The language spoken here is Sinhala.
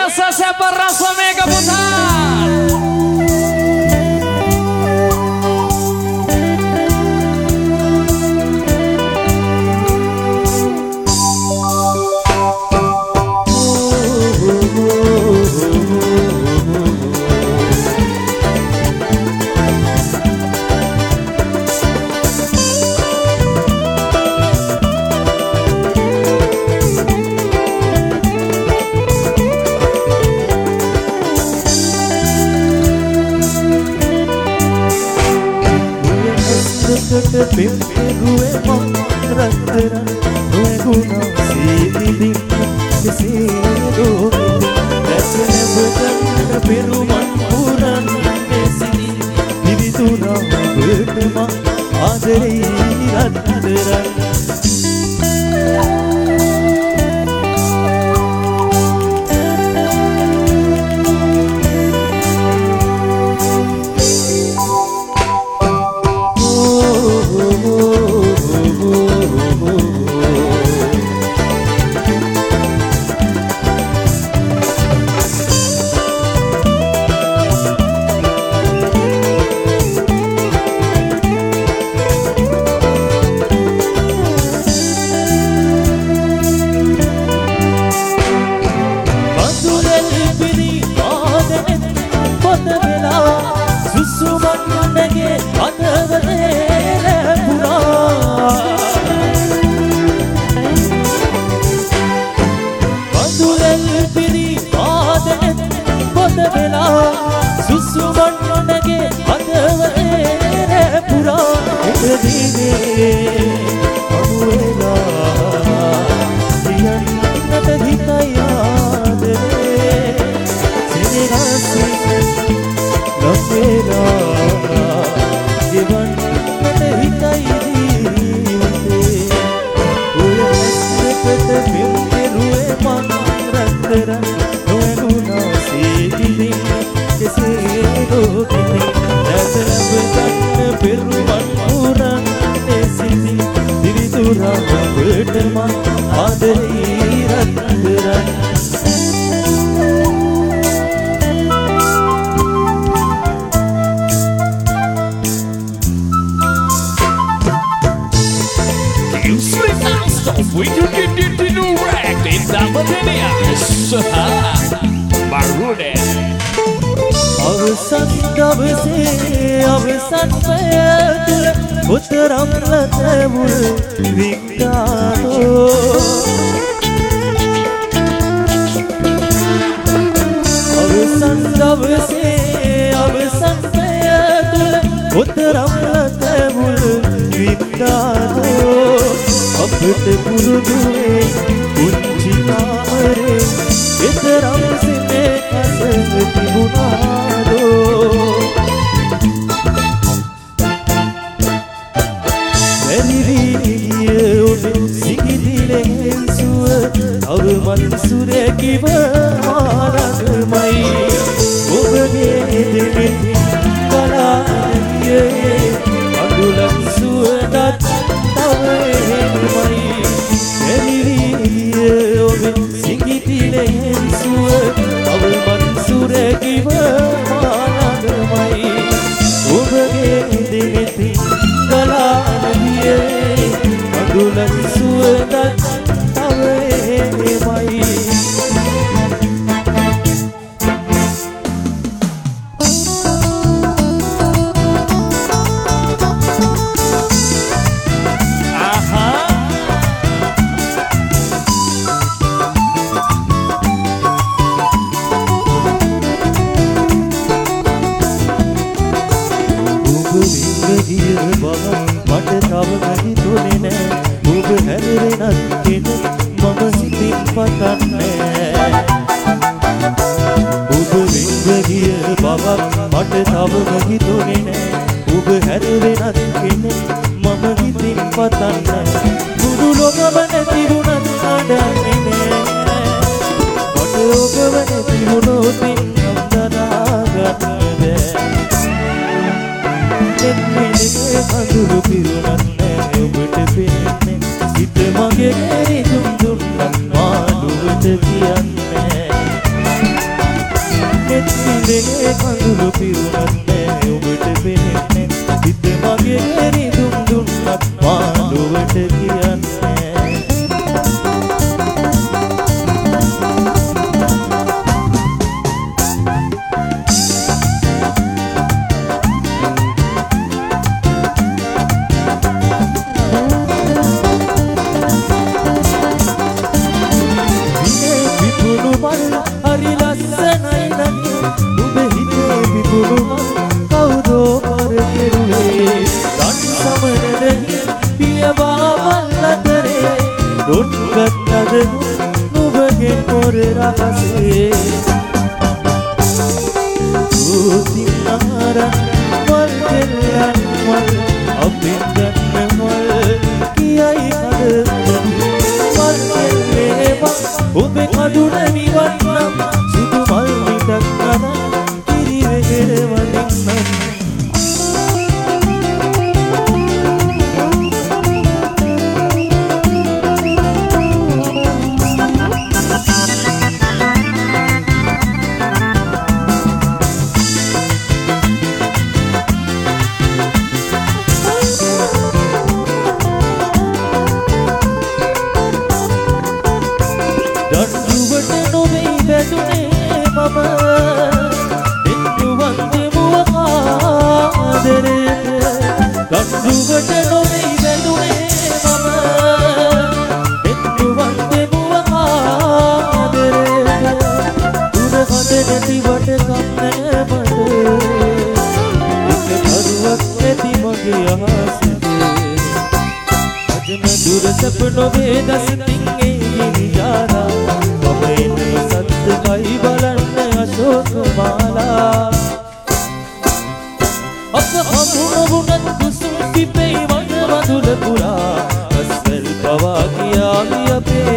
Essa separação mega putar. Pempegue mantra nueguna sidin kesiro dasnebukan peruman puran nesini dividuna bertema aderi radran මගේ දම් දුන්නත් මාළුවට කියන්නේ ඉරේ කඳුළු පිරුණත් නෑ ඔබට පෙනෙන්නේ හිත මගේ රිදුම් දුන්නත් මාළුවට කියන්නේ නුඹගේ පොර රහසේ උතිනාර මල් කෙල්ලන් මල් අපින් ගන්න මල් කියයි හද මල් කෙල්ලේවා ඔබේ කඳුන නිවන්නම් සුදු මල් මිටක් නන කිරිවෙහෙර වදින්නම් सपनों में दस दिंगे यारा हमें सत्य कई बलन अशोक माला अब हम बुनत कुसुम की पेवन मधुर पुरा असल पवा किया भी अपे